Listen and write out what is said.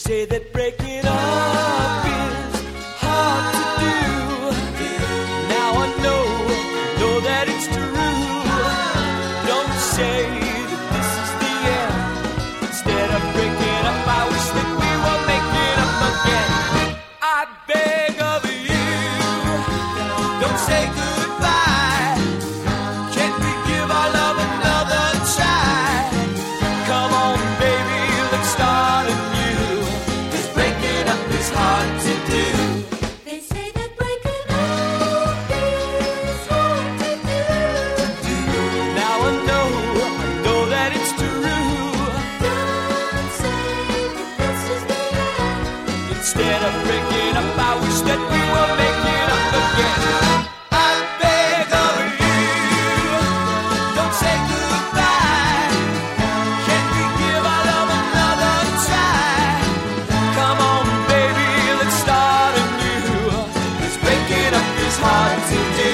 say that breaking up is hard to do. Now I know that it's true. Don't say that this is the end. Instead of breaking up, I wish that we were making up again. I beg of you, don't say goodbye. Can't we give our love another try? Come on, baby, let's start anew. 'Cause breaking up is hard to do. They say that breaking up is hard to do. Now I know that it's true. Don't say that this is the end. Instead of breaking up, I wish that we were making up again. I beg of you, don't say goodbye. Can't we give our love another try? Come on, baby, let's start anew. 'Cause breaking up is hard to do.